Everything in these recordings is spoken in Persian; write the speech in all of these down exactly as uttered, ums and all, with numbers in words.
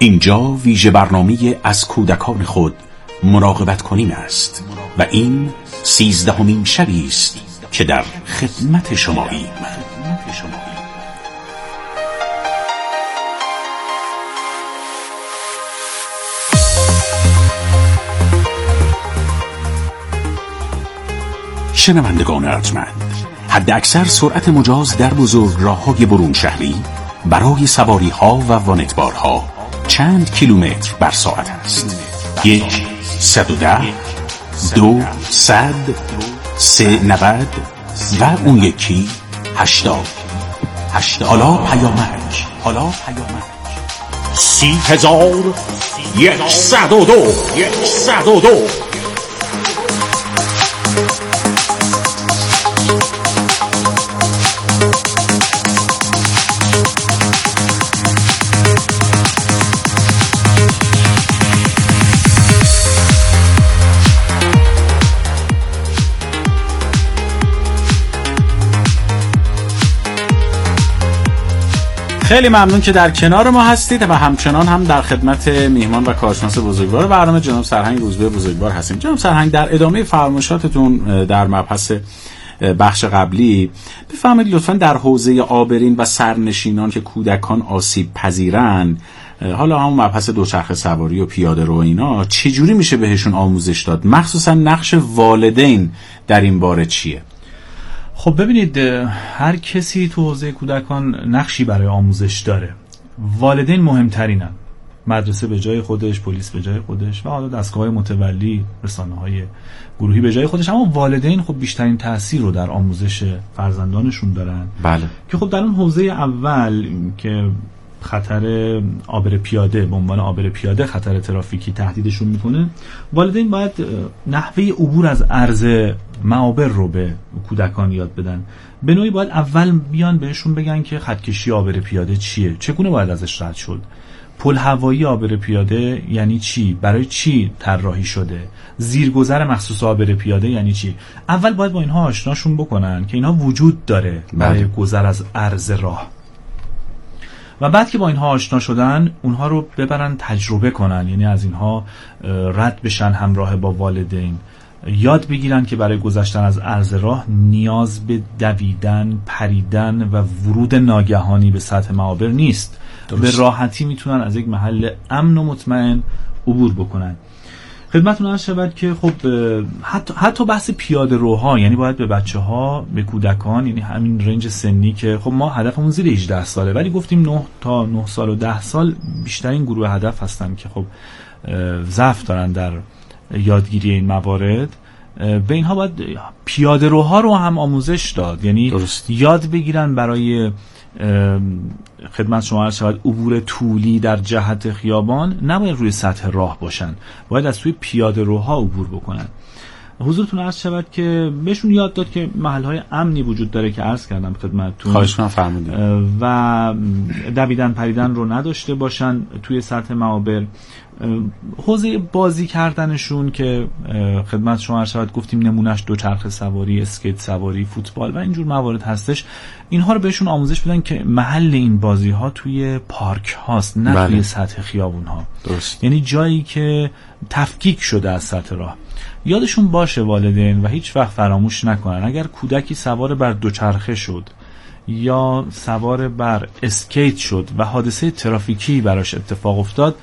اینجا ویژه برنامه از کودکان خود مراقبت کنیم است و این سیزدهمین شبی است که در خدمت شماییم. شنوندگان ارجمند، حد اکثر سرعت مجاز در بزرگراه‌های برون شهری برای سواری ها و وانتبار ها چند کیلومتر بر ساعت است؟ یک، صد و ده، دو، صد، سه، نود و اون یکی هشتاد. حالا پیامک حالا پیامک سی هزار یک صد و دو یک صد و دو. خیلی ممنون که در کنار ما هستید و همچنان هم در خدمت میهمان و کارشناس بزرگوار برنامه جناب سرهنگ روزبه بزرگوار هستیم. جناب سرهنگ، در ادامه فرمایشاتتون در مبحث بخش قبلی بفرمایید لطفاً در حوزه آبرین و سرنشینان که کودکان آسیب پذیرن، حالا همون مبحث دوچرخه سواری و پیاده رو اینا، چجوری میشه بهشون آموزش داد؟ مخصوصا نقش والدین در این باره چیه؟ خب ببینید، هر کسی تو حوزه کودکان نقشی برای آموزش داره. والدین مهمترینن، مدرسه به جای خودش، پلیس به جای خودش و حالا دستگاه‌های متولی، رسانه‌های گروهی به جای خودش، اما والدین خب بیشترین تأثیر رو در آموزش فرزندانشون دارن. بله. که خب در اون حوزه اول که خطر عابر پیاده به عنوان عابر پیاده خطر ترافیکی تهدیدشون میکنه، والدین باید نحوه عبور از عرض معابر رو به کودکان یاد بدن. به نوعی باید اول بیان بهشون بگن که خطکشی عابر پیاده چیه، چگونه باید ازش رد شد، پل هوایی عابر پیاده یعنی چی، برای چی طراحی شده، زیرگذر مخصوص عابر پیاده یعنی چی. اول باید با اینها آشناشون بکنن که اینها وجود داره برای گذر از عرض راه، و بعد که با اینها آشنا شدن اونها رو ببرن تجربه کنن، یعنی از اینها رد بشن همراه با والدین، یاد بگیرن که برای گذشتن از عرض راه نیاز به دویدن، پریدن و ورود ناگهانی به سطح معابر نیست. درست. به راحتی میتونن از یک محل امن و مطمئن عبور بکنن. خدمتتون عرض شود که خب حتی حتی بحث پیاده روها، یعنی باید به بچه‌ها، به کودکان، یعنی همین رنج سنی که خب ما هدفمون زیر هجده ساله، ولی گفتیم نه تا نه سال و ده سال بیشترین گروه هدف هستن که خب ضعف دارن در یادگیری این موارد. به اینها باید پیاده روها رو هم آموزش داد، یعنی درست. یاد بگیرن برای خدمت شما عرض شود عبور طولی در جهت خیابان نباید روی سطح راه باشن، باید از توی پیاده روها عبور بکنن. حضورتون عرض شود که بهشون یاد داد که محل‌های امنی وجود داره که عرض کردم خدمتتون، خواهش می‌کنم فرمودید، و دویدن پریدن رو نداشته باشن توی سطح معابر. حوزه بازی کردنشون که خدمت شما عرض شود گفتیم نمونهش دوچرخه سواری، اسکیت سواری، فوتبال و اینجور موارد هستش، اینها رو بهشون آموزش بدن که محل این بازی ها توی پارک هاست، نه بله. توی سطح خیابون ها. درست. یعنی جایی که تفکیک شده از سطح راه. یادشون باشه والدین و هیچ وقت فراموش نکنن اگر کودکی سوار بر دوچرخه شد یا سوار بر اسکیت شد و حادثه ترافیکی براش اتفاق افتاد،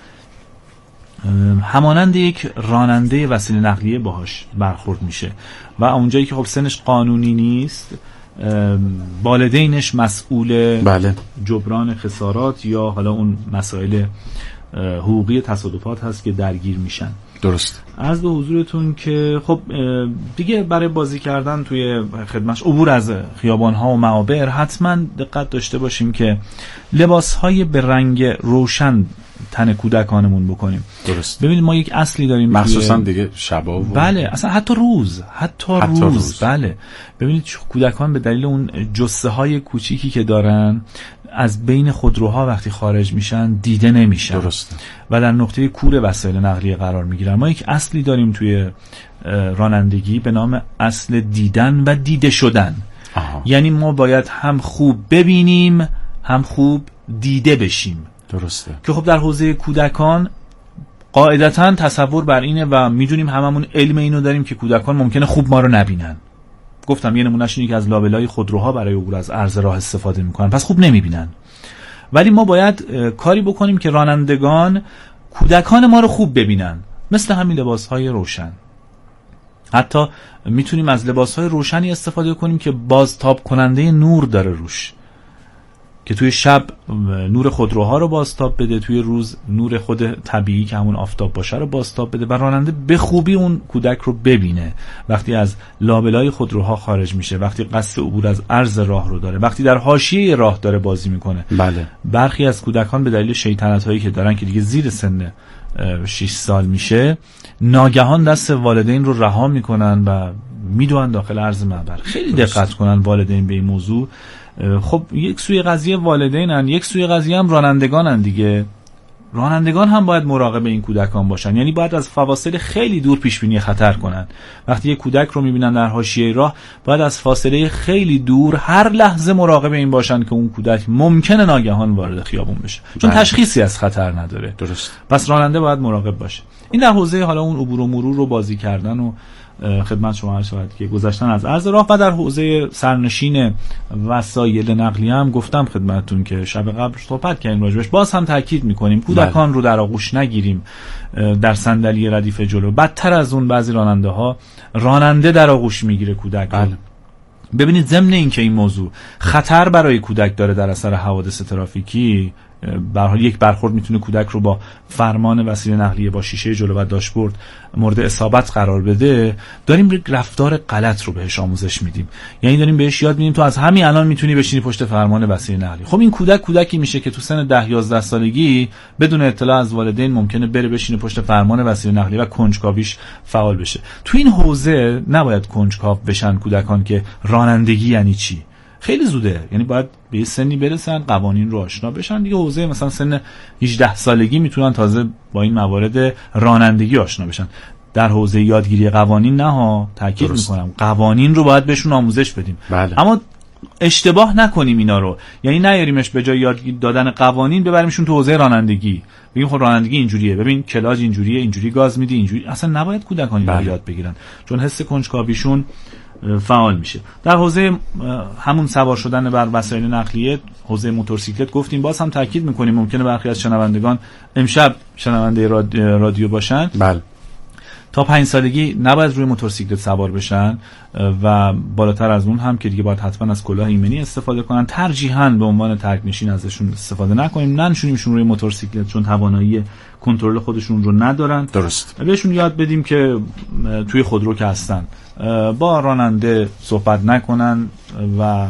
همانند یک راننده وسیله نقلیه باهاش برخورد میشه و اونجایی که خب سنش قانونی نیست، والدینش مسئول بله. جبران خسارات یا حالا اون مسائل حقوقی تصادفات هست که درگیر میشن. درست. عرض به حضورتون که خب دیگه برای بازی کردن توی خدمتش عبور از خیابان‌ها و معابر حتما دقت داشته باشیم که لباس‌های به رنگ روشن تن کودکانمون بکنیم. درست. ببینید ما یک اصلی داریم مخصوصا دیگه شبا و بله اصلا حتی روز حتی, حتی روز. روز بله ببینید کودکان به دلیل اون جثه های کوچیکی که دارن از بین خودروها وقتی خارج میشن دیده نمیشن. درسته. و در نقطه کور وسایل نقلیه قرار میگیرن. ما یک اصلی داریم توی رانندگی به نام اصل دیدن و دیده شدن. آها. یعنی ما باید هم خوب ببینیم هم خوب دیده بشیم. درسته. که خب در حوزه کودکان قاعدتاً تصور بر اینه و میدونیم هممون علم اینو داریم که کودکان ممکنه خوب ما رو نبینن. گفتم یه نمونهش اینه که از لابلای خودروها برای عبور از عرض راه استفاده میکنن، پس خوب نمیبینن. ولی ما باید کاری بکنیم که رانندگان کودکان ما رو خوب ببینن، مثل همین لباسهای روشن. حتی میتونیم از لباسهای روشنی استفاده کنیم که بازتاب کننده نور داره روش، که توی شب نور خودروها رو بازتاب بده، توی روز نور خود طبیعی که همون آفتاب باشه رو بازتاب بده و راننده به خوبی اون کودک رو ببینه وقتی از لابلای خودروها خارج میشه، وقتی قصد عبور از عرض راه رو داره، وقتی در حاشیه راه داره بازی میکنه. بله. برخی از کودکان به دلیل شیطنت هایی که دارن که دیگه زیر سن شش سال میشه، ناگهان دست والدین رو رها میکنن و میدونن داخل عرض معبر. خیلی دقت کنن والدین به این موضوع. خب یک سوی قضیه والدینن، یک سوی قضیه هم رانندگانن دیگه. رانندگان هم باید مراقب این کودکان باشن، یعنی باید از فواصل خیلی دور پیش بینی خطر کنن. وقتی یک کودک رو میبینن در حاشیه راه، باید از فاصله خیلی دور هر لحظه مراقب این باشن که اون کودک ممکنه ناگهان وارد خیابون بشه، چون بله. تشخیصی از خطر نداره. درست. پس راننده باید مراقب باشه. این در حوزه حالا اون عبور و مرور رو بازی کردن و خدمت شما عرض شود که گذشتن از عرض راه. و در حوزه سرنشین وسایل نقلیه هم گفتم خدمتتون که شب قبل صحبت کردیم راجبش، باز هم تاکید میکنیم کودکان بله. رو در آغوش نگیریم در صندلی ردیف جلو. بدتر از اون بعضی راننده ها راننده در آغوش میگیره کودک. بله. ببینید ضمن این که این موضوع خطر برای کودک داره در اثر حوادث ترافیکی، به هر حال یک برخورد میتونه کودک رو با فرمان وسیله نقلیه، با شیشه جلو و داشبورد مورد اصابت قرار بده، داریم رفتار غلط رو بهش آموزش میدیم. یعنی داریم بهش یاد میدیم تو از همین الان میتونی بشینی پشت فرمان وسیله نقلیه. خب این کودک کودکی میشه که تو سن ده یازده سالگی بدون اطلاع از والدین ممکنه بره بشینه پشت فرمان وسیله نقلیه و کنجکاویش فعال بشه. تو این حوزه نباید کنجکاو بشن کودکان که رانندگی یعنی چی. خیلی زوده، یعنی باید به یه سنی برسن قوانین رو آشنا بشن دیگه. حوزه مثلا سن هجده سالگی میتونن تازه با این موارد رانندگی آشنا بشن. در حوزه یادگیری قوانین نه ها، تاکید میکنم قوانین رو باید بهشون آموزش بدیم. بله. اما اشتباه نکنیم اینا رو، یعنی نیاریمش به جای یاد دادن قوانین ببریمشون تو حوزه رانندگی، بگیم خب رانندگی اینجوریه، ببین کلاج اینجوریه، اینجوری گاز میدی، اینجوری. اصلا نباید کودکان اینو یاد بگیرن، چون حس کنجکاویشون فعال میشه. در حوزه همون سوار شدن بر وسایل نقلیه، حوزه موتورسیکلت گفتیم، باز هم تاکید میکنیم ممکنه برخی از شنوندگان امشب شنونده رادیو باشن. بله. تا پنج سالگی نباید روی موتورسیکلت سوار بشن و بالاتر از اون هم که دیگه باید حتما از کلاه ایمنی استفاده کنن. ترجیحاً به عنوان ترک نشین ازشون استفاده نکنیم، ننشونیمشون روی موتورسیکلت چون توانایی کنترل خودشون رو ندارن. درست. بهشون یاد بدیم که توی خودرو که هستن با راننده صحبت نکنن و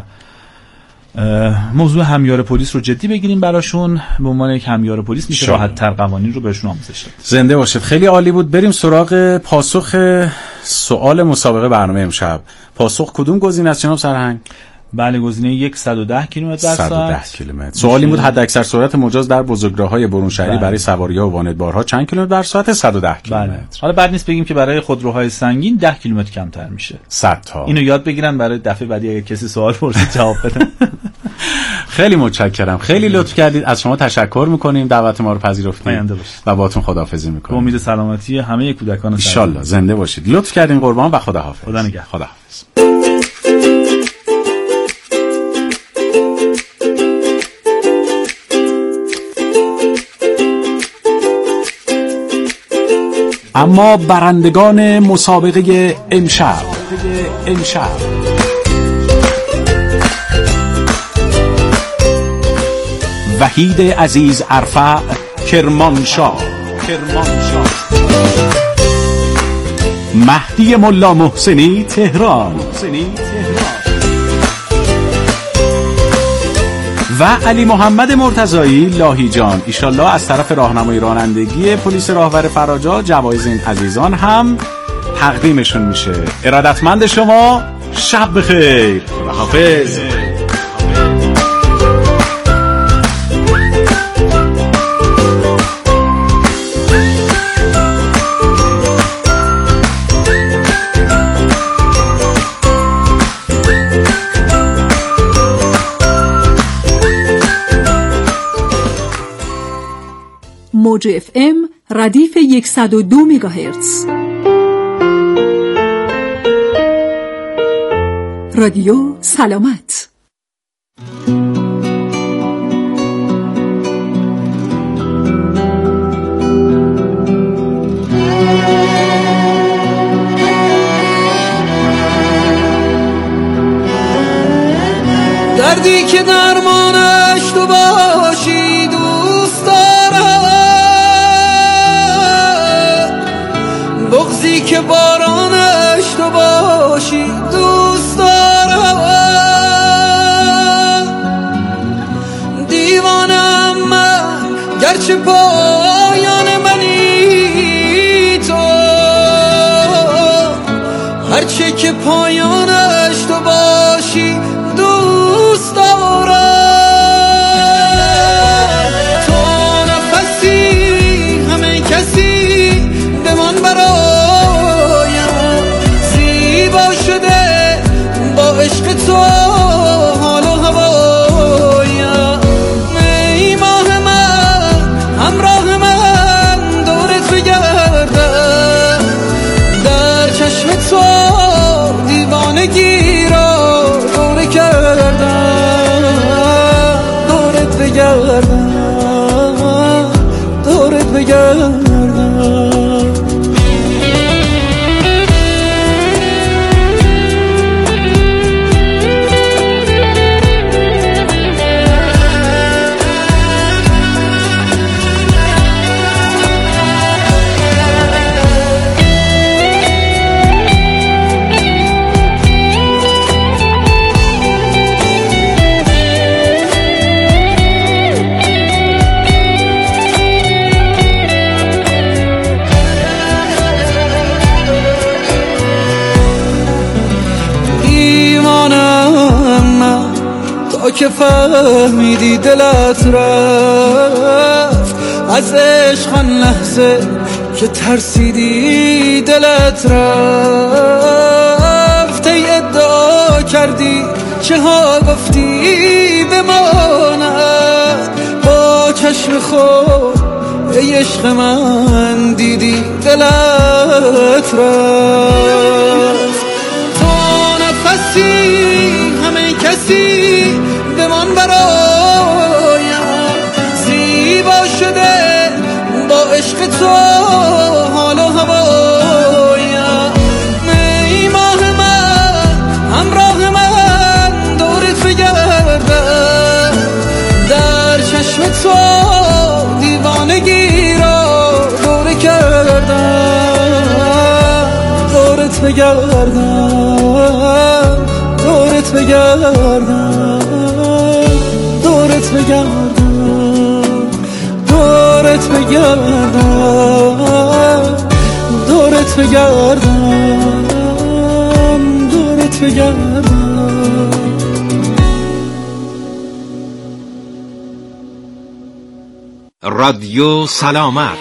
موضوع همیار پلیس رو جدی بگیریم براشون. به عنوان یک همیار پلیس میشه راحت تر قوانین رو بهشون آموزش داد. زنده باشید. خیلی عالی بود. بریم سراغ پاسخ سوال مسابقه برنامه امشب. پاسخ کدوم گزینه است جناب سرهنگ؟ بله، گزینه صد و ده کیلومتر در ساعت. صد و ده کیلومتر. سوالی بود حد اکثر سرعت مجاز در بزرگراه‌های برون شهری برای سواری‌ها و وانتبارها چند کیلومتر در ساعت؟ صد و ده کیلومتر. بله. حالا بعد نیست بگیم که برای خودروهای سنگین ده کیلومتر کمتر میشه. صد تا. اینو یاد بگیرن برای دفعه بعدی اگه کسی سوال پرسید جواب بدن. خیلی متشکرم. خیلی لطف کردید. از شما تشکر می‌کنیم. دعوت ما رو پذیرفتید. و باهاتون خداحافظی می‌کنیم. امید سلامتی همه کودکان. ان شاءالله. زنده باشید. لطف کردین قربان و خداحافظ. خدا نگهدار. خداحافظ. اما برندگان مسابقه امشب امشب وحید عزیز ارفع کرمانشاه کرمانشاه مهدی ملا محسنی تهران و علی محمد مرتضایی لاهیجان. ایشالله از طرف راهنمای رانندگی پلیس راهور فراجا جوایز این عزیزان هم تقدیمشون میشه. ارادتمند شما، شب بخیر. خداحافظ. موج اف ام ردیف صد و دو مگاهرتز. رادیو سلامت. دردی که درمانش تو باشی دوست دارم، بغضی که بارانش تو باشی دوست دارم. دیوانم من گرچه پایان منی تو، هرچه که پایانش تو باشی دوست دارم. تو نفسی همه کسی بمان برایم، زیبا شده با عشق تو حال و هوایم. ای ماه من همراه من دورت بگردم، در چشم تو دیوانگی را دوره کردم، دورت بگردم، دورت بگردم. که فهمیدی دلت رفت از عشق، آن لحظه که ترسیدی دلت رفت. ای ادعا کردی چه ها گفتی بماند، با چشم خود ای عشق من دیدی دلت رفت. تو نفسی همه کسی بمان برایم، زیبا شده با عشق تو حال و هوایم. ای ماه من همراه من دورت بگردم، در چشم تو دیوانگی را دوره کردم، دورت بگردم، دورت بگردم، دورت بگردم، دورت بگردم، دورت بگردم، دورت بگردم. رادیو سلامت.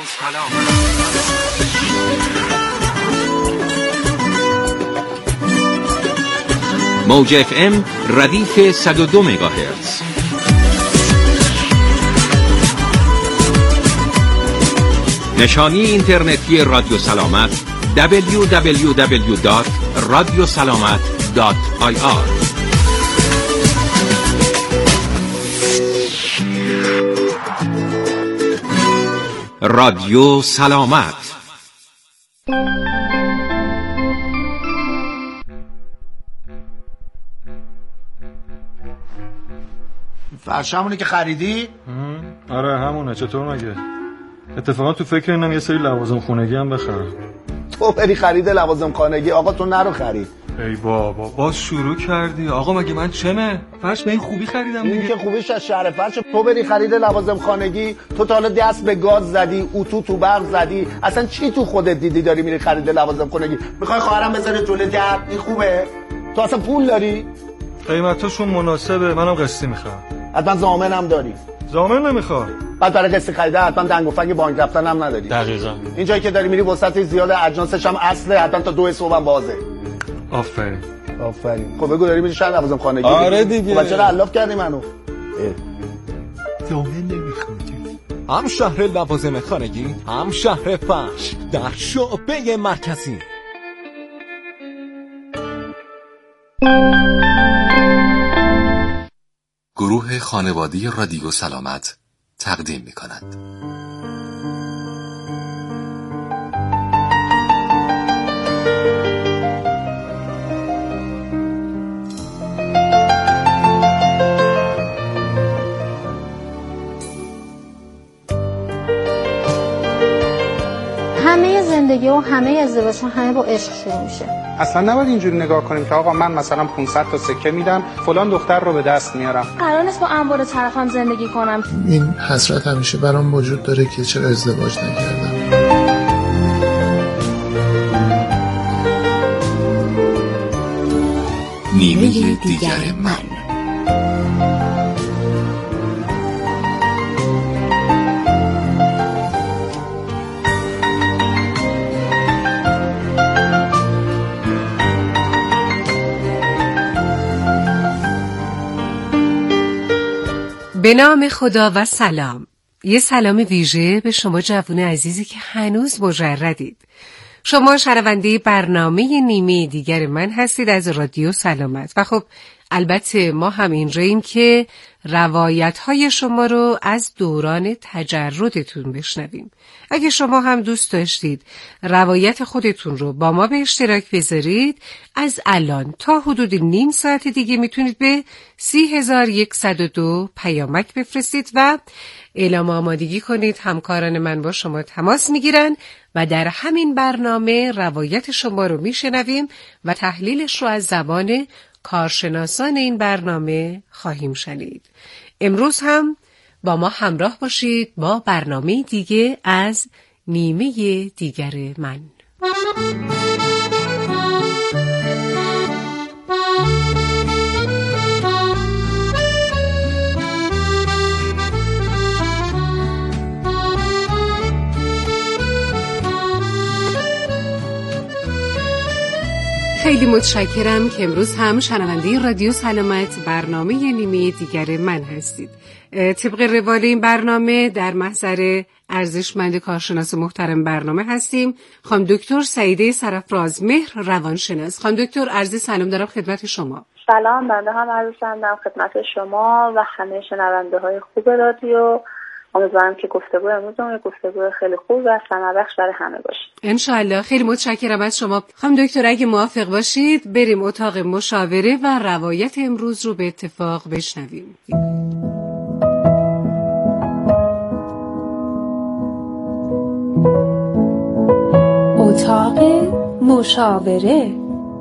موج اف ام ردیف صد و دو مگاهرتز. نشانی اینترنتی رادیو سلامت دبلیو دبلیو دبلیو دات رادیو سلامت دات آی آر. رادیو سلامت. فرش همونه که خریدی؟ آره همونه. چطور مگه؟ اتفاقا تو فکر اینم یه سری لوازم خونگی هم بخرم. تو بری خرید لوازم خانگی، آقا تو نرو خرید. ای بابا باز شروع کردی. آقا مگه من چمه؟ فرش به این خوبی خریدم دیگه. این که خوبیش از شهر فرش. تو بری خرید لوازم خانگی، تو تا حالا دست به گاز زدی، اتو تو برق زدی، اصلا چی تو خودت دیدی داری میری خرید لوازم خانگی؟ میخوای خواهرم بذاره جلوی در؟ این خوبه؟ تو اصلا پول داری؟ قیمتاشون مناسبه، منم قسطی میخوام. حتما ضامنم داری؟ ضامن نمیخوام. بعد برای قسط خریده حتما دنگ و فنگ بانک رفتن هم نداری. دقیقاً. این جایی که داری میری وسط زیاد اجناسش هم اصله، حتما تا دو صبح هم بازه. آفرین. آفرین. خب بگو داری میری شهر لوازم خانگی؟ آره دیگه. خب چرا علاف کردی منو؟ ضامن نمیخوام. هم شهر لوازم خانگی، هم شهر فرش در شعبه مرکزی. گروه خانوادی رادیو سلامت تقدیم می کند. همه زندگی و همه ازدواج همه با عشق شروع میشه. اصلا نباید اینجوری نگاه کنیم که آقا من مثلا پانصد تا سکه میدم فلان دختر رو به دست میارم. قرار نیست با انبار طرفم زندگی کنم. این حسرت همیشه برام وجود داره که چرا ازدواج نکردم. نیمه دیگر من. به نام خدا و سلام. یه سلام ویژه به شما جوان عزیزی که هنوز مجردید. شما شنونده برنامه نیمه دیگر من هستید از رادیو سلامت و خب البته ما هم اینجاییم که روایت‌های شما رو از دوران تجردتون بشنویم. اگه شما هم دوست داشتید روایت خودتون رو با ما به اشتراک بذارید، از الان تا حدود نیم ساعت دیگه میتونید به سی هزار و صد و دو پیامک بفرستید و اعلام آمادگی کنید. همکاران من با شما تماس میگیرن و در همین برنامه روایت شما رو میشنویم و تحلیلش رو از زبان کارشناسان این برنامه خواهیم شنید. امروز هم با ما همراه باشید با برنامه دیگه از نیمه دیگر من. خیلی متشکرم که امروز هم شنونده رادیو سلامت برنامه نیمه دیگر من هستید. طبق روال این برنامه در محضر ارزشمند کارشناس محترم برنامه هستیم، خانم دکتر سعیده سرفراز مهر روانشناس. خانم دکتر عرض سلام دارم خدمت شما. سلام، بنده هم عرض سلام دارم خدمت شما و همه شنونده های خوب رادیو. امیدوارم که گفتگو امروزمون یک گفتگو خیلی خوب و ثمربخش برای همه باشه. انشالله. خیلی متشکرم از شما. خانم دکتر اگه موافق باشید بریم اتاق مشاوره و روایت امروز رو به اتفاق بشنویم. اتاق مشاوره.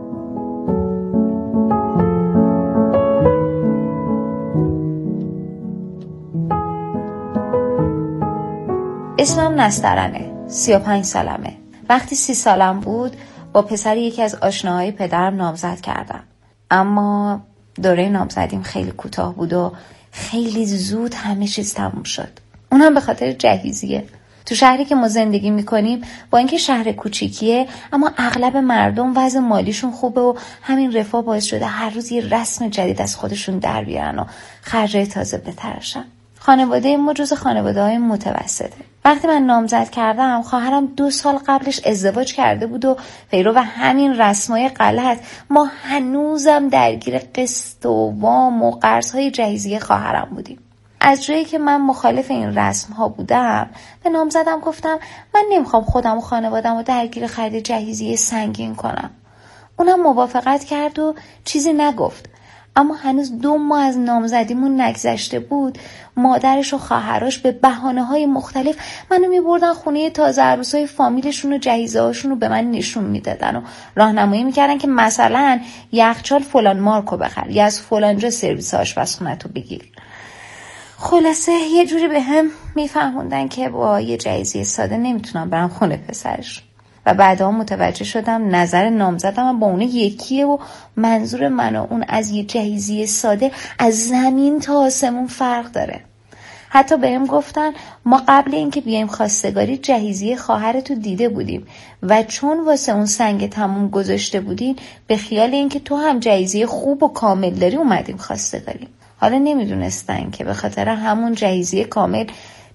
اسمم نسترنه، سی و پنج سالمه. وقتی سی سالم بود با پسر یکی از آشناهای پدرم نامزد کردم، اما دوره نامزدیم خیلی کوتاه بود و خیلی زود همه چیز تموم شد. اونم به خاطر جهیزیه. تو شهری که ما زندگی میکنیم با اینکه شهر کوچیکیه اما اغلب مردم وضع مالیشون خوبه و همین رفاه باعث شده هر روز یه رسم جدید از خودشون در بیارن و خرجای تازه بتراشن. خانواده ما جز خانواده های متوسطه. وقتی من نامزد کردم خواهرم دو سال قبلش ازدواج کرده بود و پیرو و همین رسمای غلط ما هنوزم درگیر قسط و وام و قرض‌های جهیزیه خواهرم بودیم. از جایی که من مخالف این رسم ها بودم به نامزدم گفتم من نمیخوام خودم و خانوادم رو درگیر خرید جهیزیه سنگین کنم. اونم موافقت کرد و چیزی نگفت. اما هنوز دو ماه از نامزدیمون نگذشته بود مادرش و خواهرش به بهانه‌های مختلف منو میبردن خونه تازه عروسای فامیلشون و جهیزه هاشون رو به من نشون میدادن و راهنمایی میکردن که مثلا یخچال فلان مارکو بخر یا از فلان جا سرویس آشپزخونه‌تو بگیر. خلاصه یه جوری به هم میفهموندن که با یه جهیزیه ساده نمیتونم برم خونه پسرش. و بعدا متوجه شدم نظر نامزدم با اون یکیه و منظور من و اون از یه جهیزیه ساده از زمین تا آسمون فرق داره. حتی بهم گفتن ما قبل اینکه بیایم خواستگاری جهیزیه خواهرتو دیده بودیم و چون واسه اون سنگ تموم گذاشته بودین به خیال اینکه تو هم جهیزیه خوب و کامل داری اومدیم خواستگاری. حالا نمیدونستن که به خاطر همون جهیزیه کامل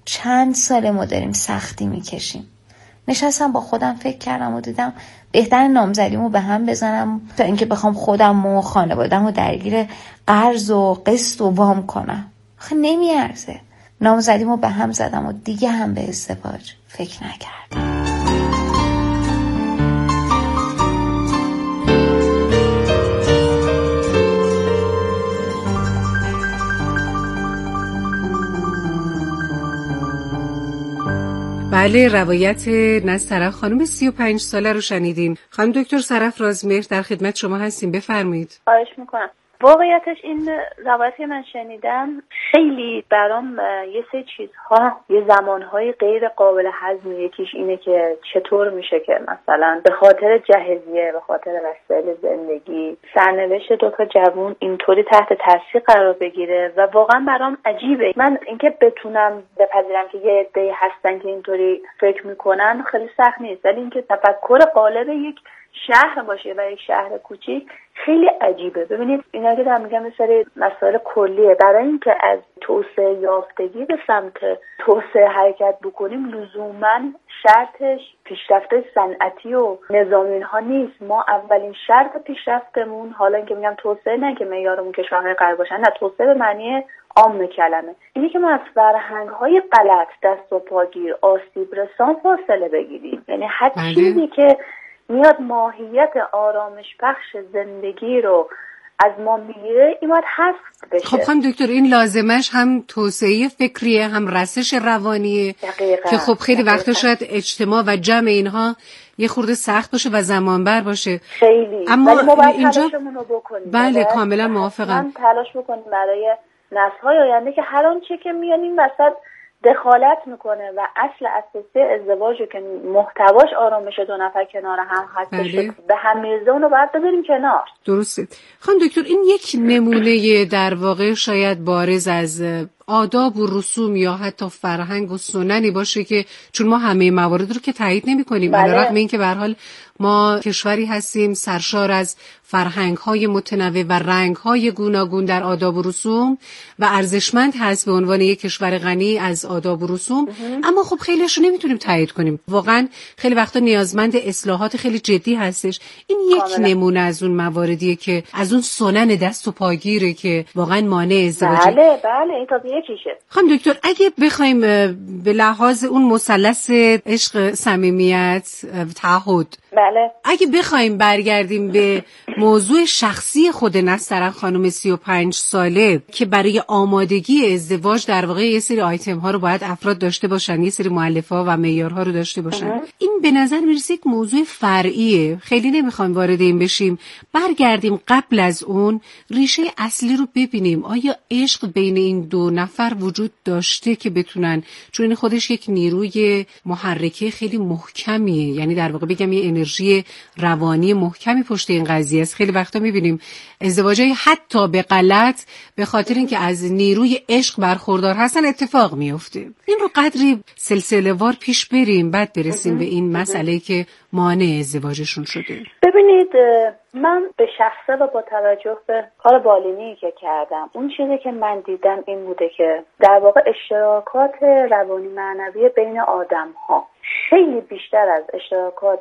چند ساله ما داریم سختی میکشیم. نشستم با خودم فکر کردم و دیدم بهتر نامزدیمو به هم بزنم تا اینکه بخوام خودم و خانواده‌مو درگیر قرض و قسط و وام کنم. آخه نمیارزه. نامزدیمو به هم زدم و دیگه هم به ازدواج فکر نکردم. بله، روایت نسترن خانم سی و پنج ساله رو شنیدیم. خانم دکتر صرف رازمهر در خدمت شما هستیم، بفرمایید. خواهش میکنم. واقعیتش این روایتی من شنیدم خیلی برام یه سه چیزها، یه زمانهای غیر قابل هضم. یکیش اینه که چطور میشه که مثلا به خاطر جهیزیه، به خاطر وسایل زندگی، سرنوشت دو تا جوون اینطوری تحت تاثیر قرار بگیره و واقعا برام عجیبه. من اینکه بتونم بپذیرم که یه عده‌ای هستن که اینطوری فکر میکنن خیلی سخت نیست، ولی اینکه تفکر قالب یک شهر باشه و یک شهر کوچیک خیلی عجیبه. ببینید اینا که دارم میگم یه سری مسائل کلیه. برای اینکه از توسعه یافتگی به سمت توسعه حرکت بکنیم لزوما شرطش پیشرفت صنعتی و نظامی اینها نیست. ما اولین شرط پیشرفتمون، حالا اینکه میگم توسعه نه که معیارمون کشورهای غرب باشن، نه، توسعه به معنی عام کلمه، اینی که ما از فرهنگ‌های غلط، دست و پاگیر، آسیب رسان فاصله بگیریم. یعنی هر چیزی که میاد ماهیت آرامش بخش زندگی رو از ما میگیره این باید حذف بشه. خب خانم دکتر، این لازمش هم توسعه فکریه، هم رسش روانیه. دقیقا. که خب خیلی دقیقا. وقتا شاید اجتماع و جمع اینها یه خورده سخت باشه و زمانبر باشه. خیلی. اما ولی ما باید اینجا تلاشمون رو بکنیم. بله کاملا موافقم. من تلاش بکنیم برای نسل‌های آینده که هر آنچه که میاد این وسط دخالت میکنه و اصل اساسی ازدواج که محتواش آرامش دو نفر کنار هم هستش بله. به هم میرزه اونو باید بذاریم کنار. درسته. خانم دکتر، این یک نمونه در واقع شاید بارز از آداب و رسوم یا حتی فرهنگ و سننی باشه که چون ما همه موارد رو که تایید نمی کنیم، علیرغم این که به هر حال ما کشوری هستیم سرشار از فرهنگ‌های متنوع و رنگ‌های گوناگون در آداب و رسوم و ارزشمند هست به عنوان یک کشور غنی از آداب و رسوم، اما خب خیلیش رو نمیتونیم تایید کنیم. واقعا خیلی وقتا نیازمند اصلاحات خیلی جدی هستش. این یک کاملا. نمونه از اون مواردیه که از اون سنن دست و پاگیره که واقعا مانع ازدواجه. بله بله این تازه یکیشه. خانم دکتر، اگه بخوایم به لحاظ اون مثلث عشق، صمیمیت، تعهد، بله، اگه بخوایم برگردیم به موضوع شخصی خود نسترن خانم سی و پنج ساله که برای آمادگی ازدواج در واقع یه سری آیتم ها رو باید افراد داشته باشن، یه سری مؤلفه ها و معیارها رو داشته باشن، این به نظر میرسه یک موضوع فرعیه. خیلی نمیخوایم وارد این بشیم. برگردیم قبل از اون ریشه اصلی رو ببینیم. آیا عشق بین این دو نفر وجود داشته که بتونن، چون این خودش یک نیروی محرکه خیلی محکمیه، یعنی در واقع بگم یه انرژی روانی محکمی پشت این قضیه است. خیلی وقتا میبینیم ازدواجای حتی به غلط به خاطر اینکه از نیروی عشق برخوردار هستن اتفاق میفته. این رو قدری سلسله وار پیش بریم بعد برسیم به این مسئله که مانع ازدواجشون شده. ببینید من به شخصه و با توجه به کار بالینی که کردم اون چیزی که من دیدم این بوده که در واقع اشتراکات روانی معنوی بین آدم ها خیلی بیشتر از اشتراکات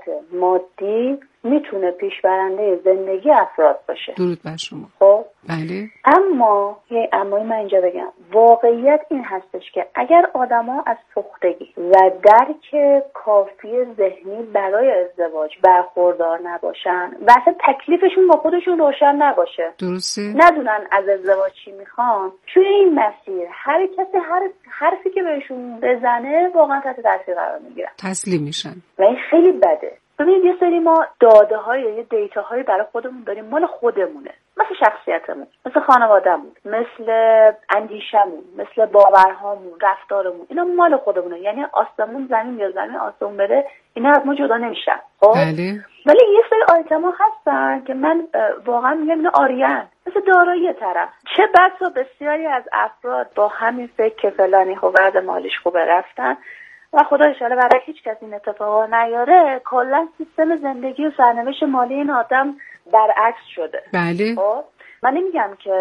مادی میتونه پیشبرنده زندگی افراد باشه. درود بر شما. خب بله. اما یه امایی من اینجا بگم، واقعیت این هستش که اگر آدما از پختگی و درک کافی ذهنی برای ازدواج برخوردار نباشن و اصلا تکلیفشون با خودشون روشن نباشه، درسته، ندونن از ازدواج چی میخوان، توی این مسیر هر کسی هر حرفی که بهشون بزنه واقعا تحت تاثیر قرار میگیرن، تسلیم میشن و این خیلی بده. ببینید یه سری ما داده های یا یه دیتا هایی برای خودمون داریم، مال خودمونه، مثل شخصیتمون، مثل خانوادهمون، مثل اندیشمون، مثل باورهامون، رفتارمون، اینا مال خودمونه. یعنی آسمون زمین یا زمین آسمون بره اینا از ما جدا نمیشن. خب بله. ولی یه سری آیتما هستن که من واقعا میگم اینا آریان، مثل دارایی طرف. چه بسا بسیاری از افراد با همین فکر که فلانی خب وضع مالیش خوبه رفتن و خدا انشالله برای هیچ کس این اتفاقا نیاره، کلا سیستم زندگی و سرنوشت مالی این آدم برعکس شده. بله. خب من نمیگم که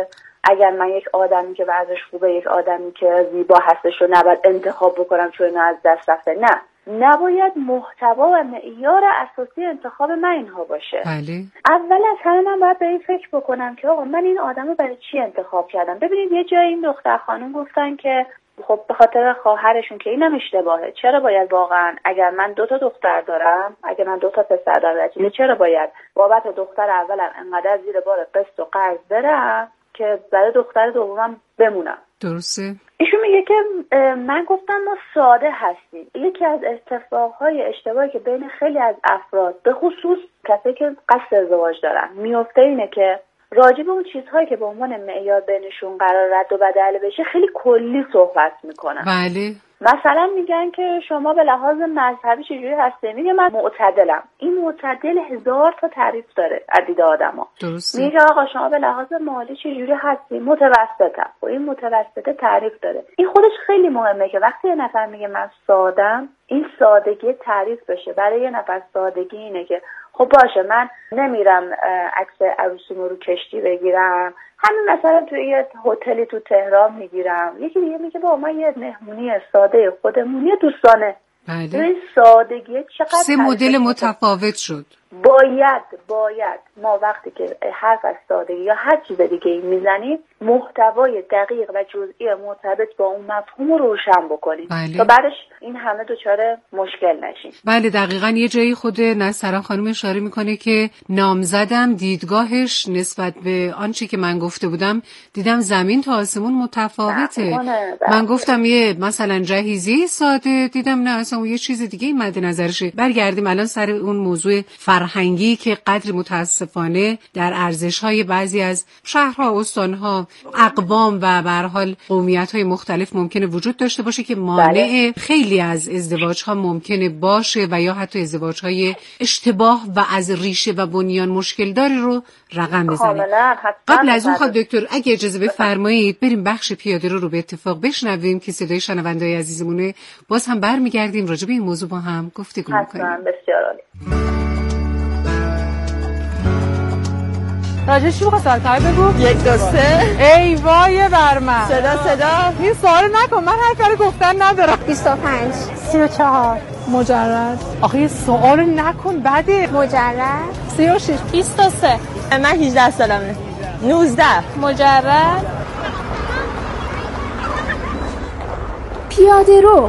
اگر من یک آدمی که وضعش خوبه، یک آدمی که زیبا هستش رو نباید انتخاب بکنم چون اینو از دست رفته. نه، نباید محتوا و معیار اساسی انتخاب من اینها باشه. بله. اول از همه من باید به این فکر بکنم که آقا من این آدمو برای چی انتخاب کردم. ببینید یه جایی این دختر خانم گفتن که خب به خاطر خواهرشون، که اینم اشتباهه. چرا باید واقعا اگر من دو تا دختر دارم، اگر من دو تا پسر دارم، چرا باید بابت دختر اولم انقدر زیر بار قسط و قرض برم که برای دختر دومم بمونم؟ درسته. ایشون میگه که من گفتم ما ساده هستیم. یکی از اتفاقهای اشتباهی که بین خیلی از افراد به خصوص کسایی که قصد ازدواج دارن میفته اینه که راجع به اون چیزهایی که به عنوان معیار بینشون قرار رد و بدل بشه خیلی کلی صحبت میکنن. بله. مثلا میگن که شما به لحاظ مذهبی چجوری هستی؟ میگه من معتدلم. این معتدل هزار تا تعریف داره از دید آدما. میگه آقا شما به لحاظ مالی چجوری هستی؟ متوسطم. و این متوسطه تعریف داره. این خودش خیلی مهمه که وقتی یه نفر میگه من سادم، این سادگی تعریف بشه. برای یه نفر سادگی اینه که خب باشه من نمیرم عکس عروسیمو رو کشتی بگیرم، همین مثلا توی یه هتلی تو تهران میگیرم. یکی دیگه میگه با ما یه مهمونی ساده خودمونی دوستانه. بله. این سادگی چقدر سه مدل متفاوت شد. باید باید ما وقتی که حرف از سادگی یا هر چیز دیگه ای میزنیم محتوای دقیق و جزئی مرتبط با اون مفهوم رو روشن بکنیم. بله. تا بعدش این همه دچار مشکل نشیم. بله دقیقاً. یه جایی خود نصران خانم اشاره میکنه که نامزدم دیدگاهش نسبت به آنچه که من گفته بودم دیدم زمین تا آسمون متفاوته. من گفتم یه مثلا جهیزیه ساده، دیدم نه اصلا اون یه چیز دیگه این مد نظرشه. برگردیم الان سر اون موضوع فرهنگی که قدر متاسفانه در ارزش‌های بعضی از شهرها، استان‌ها، اقوام و به هر حال قومیت‌های مختلف ممکنه وجود داشته باشه که مانع بله. خیلی از ازدواج‌ها ممکنه باشه و یا حتی ازدواج‌های اشتباه و از ریشه و بنیان مشکل داری رو رقم بزنیم. قبل از اون خب دکتر اگه اجازه بفرمایید بریم بخش پیاده رو رو به اتفاق بشنویم که صدای شنونده‌های عزیزمونه. باز هم برمیگردیم راجع به این موضوع با هم گفتگو می‌کنیم. بسیار عالی. راجع چی بخواه سوال کار بگو؟ یک دو سه ای وای بر من. صدا صدا این سوال نکن، من هر کاری گفتن ندارم. بیست و پنج سی و چهار مجرد. آخه یه سوال نکن بده. مجرد سی و شش بیست و سه من هجده سالمه. نوزده مجرد. پیاده رو.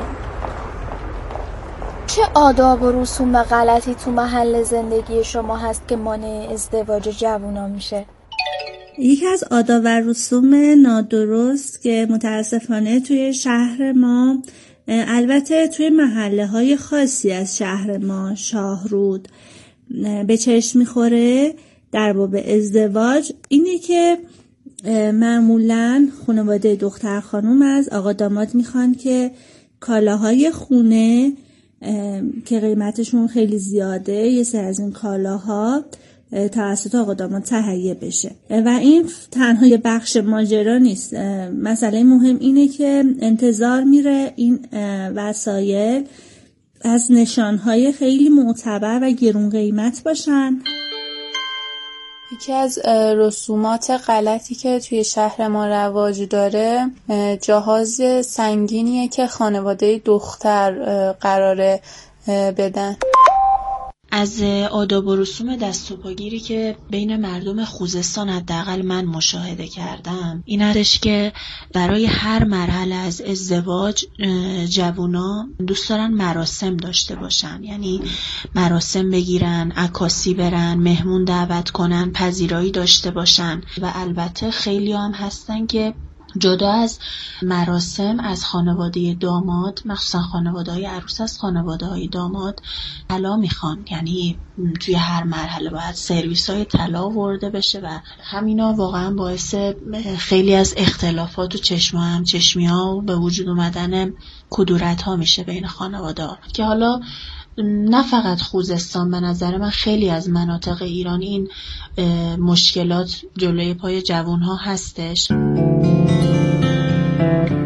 چه آداب و رسوم غلطی تو محل زندگی شما هست که مانع ازدواج جوونا میشه؟ یکی از آداب و رسوم نادرست که متاسفانه توی شهر ما، البته توی محله های خاصی از شهر ما، شاهرود، به چشم میخوره در باب ازدواج، اینه که معمولاً خانواده دختر خانم از آقا داماد میخوان که کالاهای خونه که قیمتشون خیلی زیاده، یه سری از این کالاها توسط آقا داماد تهیه بشه. و این تنها یه بخش ماجرا نیست. مسئله مهم اینه که انتظار میره این وسایل از نشانهای خیلی معتبر و گرون قیمت باشن. یکی از رسومات غلطی که توی شهر ما رواج داره جهاز سنگینیه که خانواده دختر قراره بدن. از آداب و رسوم دست و پاگیری که بین مردم خوزستان حداقل من مشاهده کردم این هستش که برای هر مرحله از ازدواج جوونا دوست دارن مراسم داشته باشن، یعنی مراسم بگیرن، عکاسی برن، مهمون دعوت کنن، پذیرایی داشته باشن. و البته خیلی هم هستن که جدا از مراسم از خانواده داماد، مخصوصا خانواده های عروس از خانواده های داماد طلا میخوان، یعنی توی هر مرحله باید سرویس های طلا ورده بشه و همینا واقعا باعث خیلی از اختلافات و چشم هم چشمی ها به وجود اومدن کدورت ها میشه بین خانواده ها که حالا نه فقط خوزستان، به نظر من خیلی از مناطق ایران این مشکلات جلوی پای جوان ها هستش.